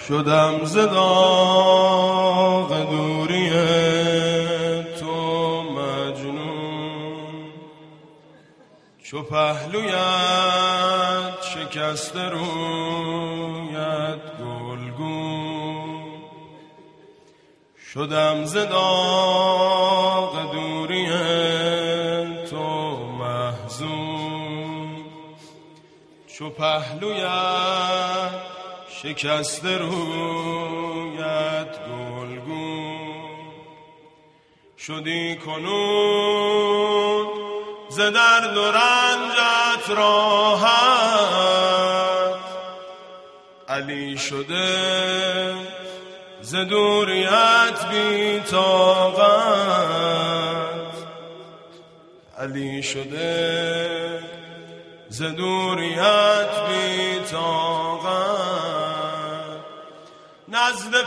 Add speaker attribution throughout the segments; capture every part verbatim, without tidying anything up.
Speaker 1: شدم ز داغ دوری تو مجنون، چو پهلویت شکسته رویت گلگون. شدم ز داغ دوری تو محزون، چو پهلویت شکسته رویت گلگون. شدی کنون ز درد و رنجت راحت، علی شده ز دوریت بی طاقت، علی شده ز دوریت بی طاقت. نزد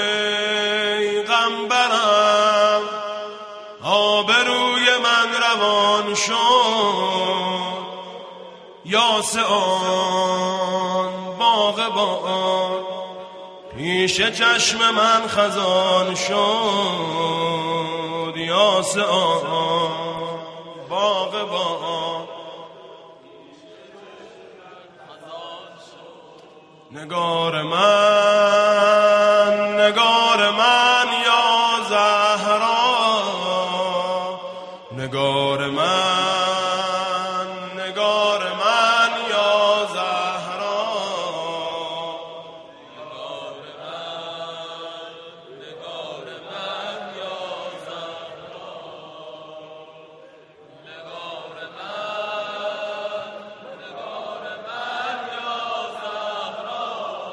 Speaker 1: پیغمبرم آبروی من روان شد، یاس آن باغبان پیش چشم من خزان شد، یاس آن باغبان. نگار من، نگار من یا زهرا، نگار من، نگار من یا زهرا، نگار من، نگار من یا زهرا، نگار من، نگار من یا زهرا.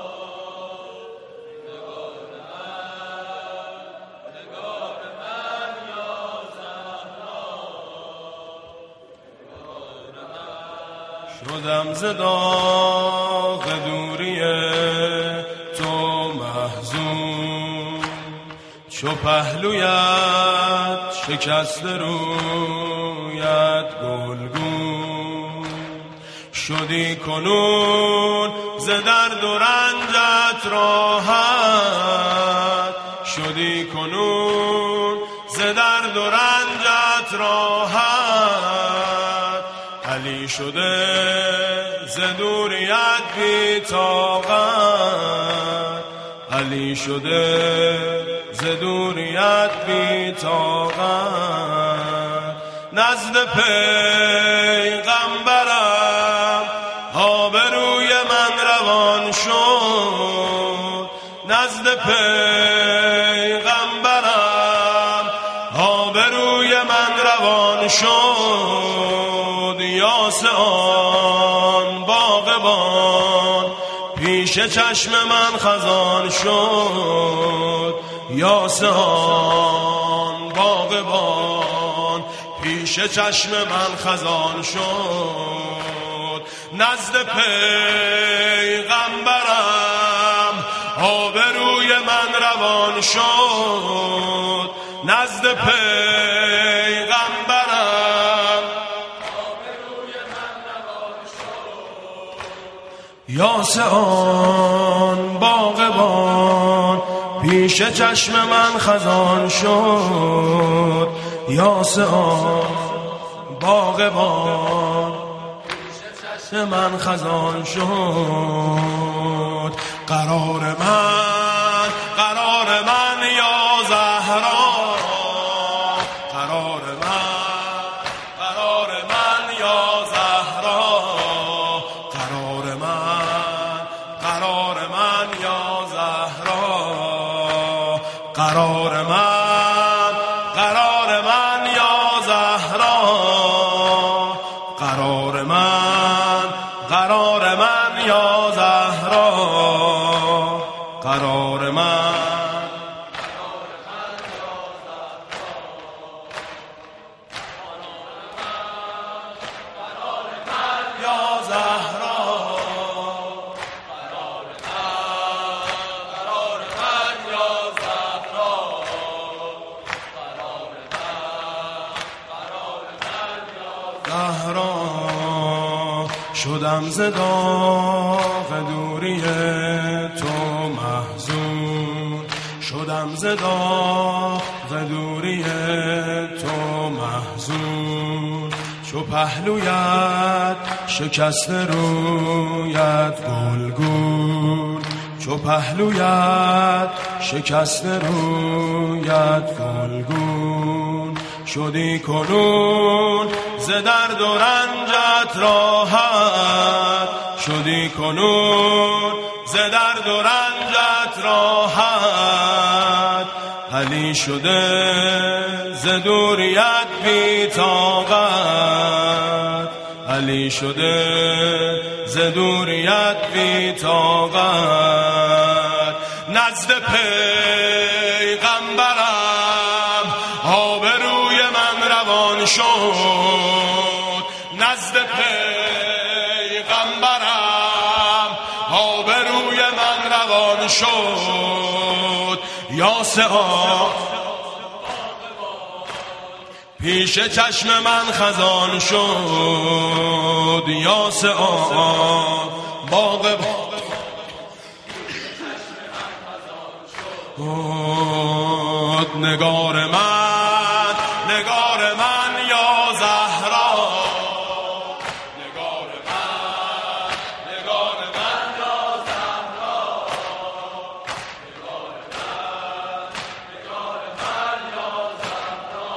Speaker 1: شدم ز داغ دوری تو محزون، چو پهلویت شکسته رویت گلگون. شدی کنون ز درد و رنجت راحت، شدی کنون ز درد و رنجت راحت، علی شده ز دوریت بی طاقت، علی شده ز دوریت بی طاقت. نزد پیغمبرم آبروی من روان شد، نزد پیغمبرم آبروی من روان شد، یاس آن باغبان پیش چشم من خزان شد، یاس آن باغبان پیش چشم من خزان شد. نزد پیغمبرم آبروی من روان شد، نزد پیغمبرم آبروی من روان شد، یاس آن باغبان پیش چشم من خزان شد، یاس آن باغبان پیش چشم من خزان شد. قرار من، قرار من یا زهرا، قرار من، قرار من یا زهرا، قرار من، قرار من یا زهرا، قرار من، قرار من یا زهرا، قرار من، قرار من یا زهرا، قرار من. شدم ز داغ دوری تو محزون، شدم ز داغ ز دوری تو محزون، چو پهلویت شکست رویت گلگون، چو پهلویت شکست رویت گلگون، شدی کنون ز درد و رنجت راحت، شدی کنون ز درد و رنجت راحت، علی شده ز دوریت بی طاقت، علی شده ز دوریت بی طاقت، نزد پیغمبرم آبروی من روان شد، نزد پیغمبرم آبروی من روان شد، یاس آب پیش چشم من خزان شد، یاس آب باغ بود، نگار من نگار من یا زهرا، نگار من نگار من یا زهرا، نگار من نگار من یا زهرا،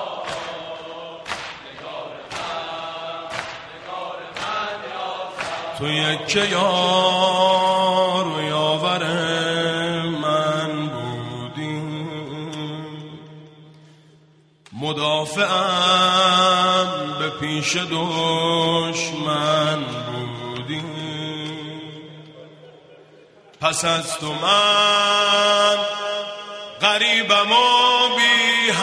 Speaker 1: نگار من نگار من یا زهرا، تو یک یار و یاور مدافعم به پیش دشمن بودی، پس از تو من غریبم و بی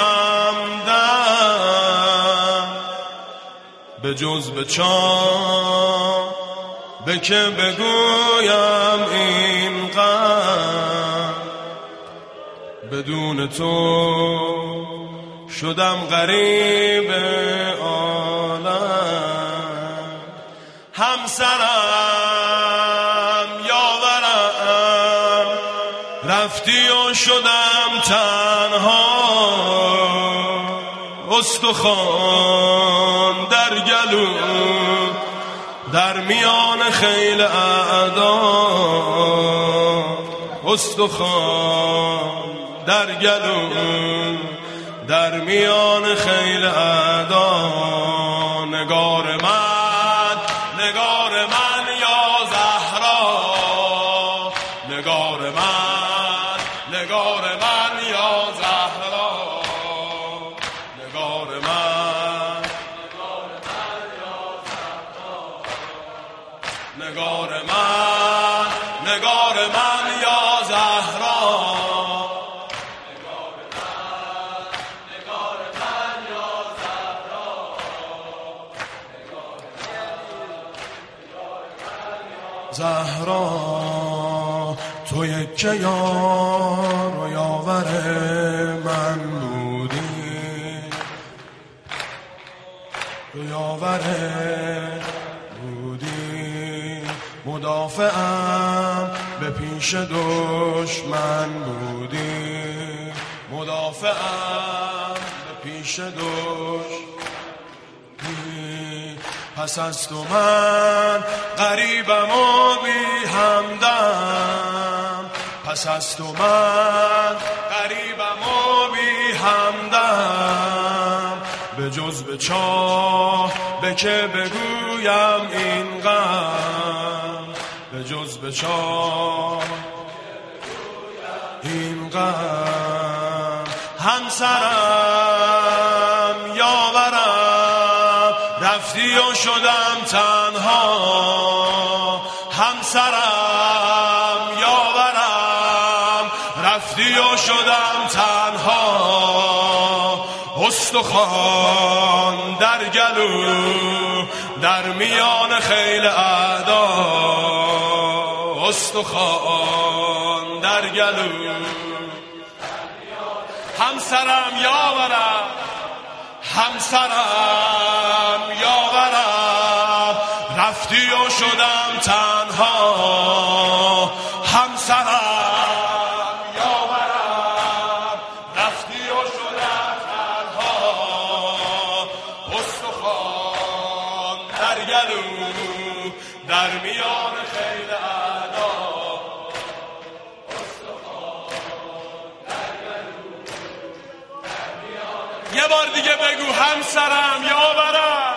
Speaker 1: همدم، به جز به چا به که بگویم این غم، بدون تو شدم غریب عالم، همسرم یاورم رفتی و شدم تنها، استخوان در گلو در میان خیل اعدا، استخوان در گلو در میان خیل اعدا، نگار من نگار من یا زهرا، نگار من نگار من یا زهرا، نگار من نگار من یا زهرا، نگار من نگار من یا زهرا، زهرا تو یک یار و یاور من بودی، تو یاور بودی، مدافعم به پیش دشمن بودی، مدافعم به پیش دشمن، پس از تو من غریبم و بی همدم، پس از تو من غریبم و بی همدم، به جز به چاه به که بگویم این غم، به جز به چاه این غم، همسرم یاورم رفتی و شدم تنها، همسرم یاورم رفتی و شدم تنها، استخوان در گلو در میان خیل اعدا، استخوان در گلو، همسرم یاورم همسرم یاورم رفتی و شدم تنها، همسرم یاورم میان خیل اعدا یه بار دیگه بگو همسرم یاورم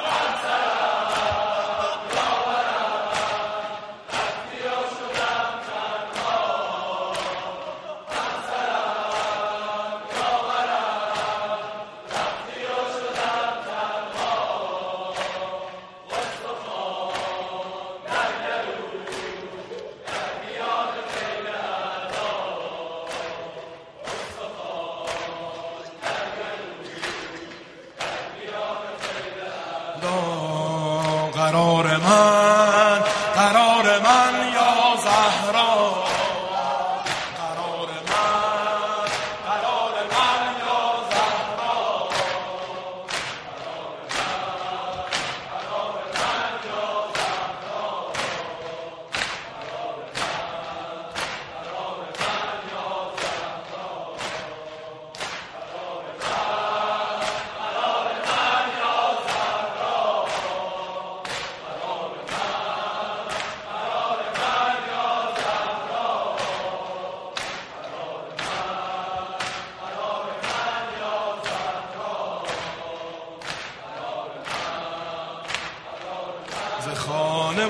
Speaker 1: قرار من قرار من یا زهرا قرار من قرار من یا زهرا قرار من یا زهرا قرار من یا زهرا قرار من یا ز خانه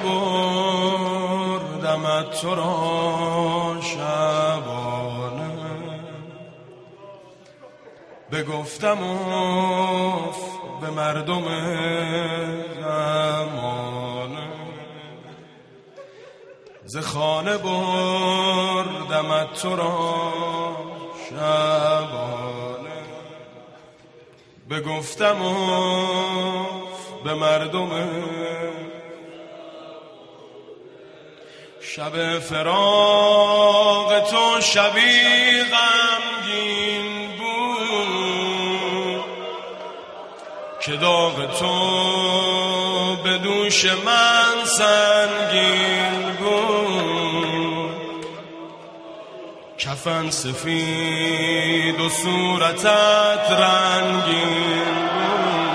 Speaker 1: بردمت تو را شبانه بگفتم اف به مردم زمانه ز خانه بردمت تو را شبانه بگفتم اف به مردم شب فراق تو شبی غمگین بود که داغ تو به دوش من سنگین بود کفن سفید و صورتت رنگین بود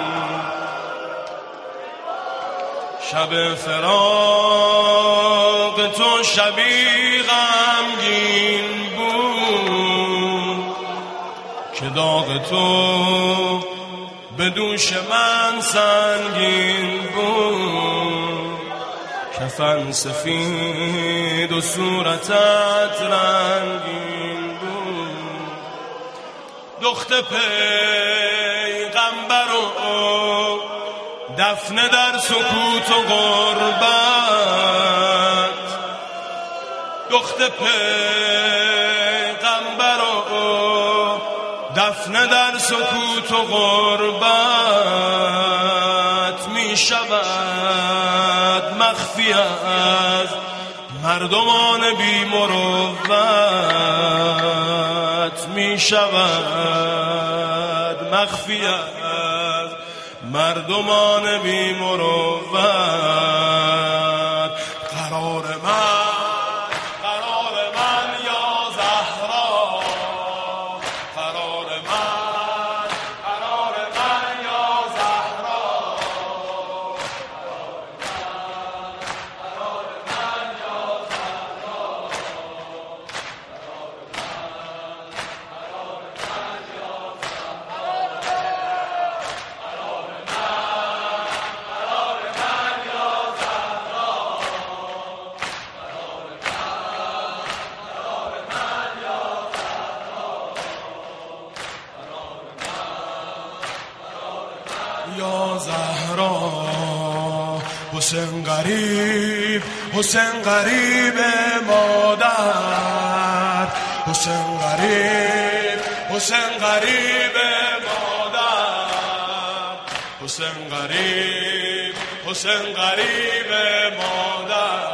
Speaker 1: شب فراق تو شبی غمگین بود که داغ تو به دوش من سنگین بود کفن سفید و صورتت رنگین بود دخت پیغمبر و دفنه در سکوت و غربت دخت پیغمبر و دفنه در سکوت و غربت می شود مخفی از مردمان بی مروت می شود مخفی از مردمان بی مروت قرار من قرار من یا زهرا قرار من قرار من یا زهرا قرار من یا زهرا قرار من یا یا زهرا حسین غریب حسین غریب مادر حسین غریب حسین غریب مادر حسین غریب حسین غریب مادر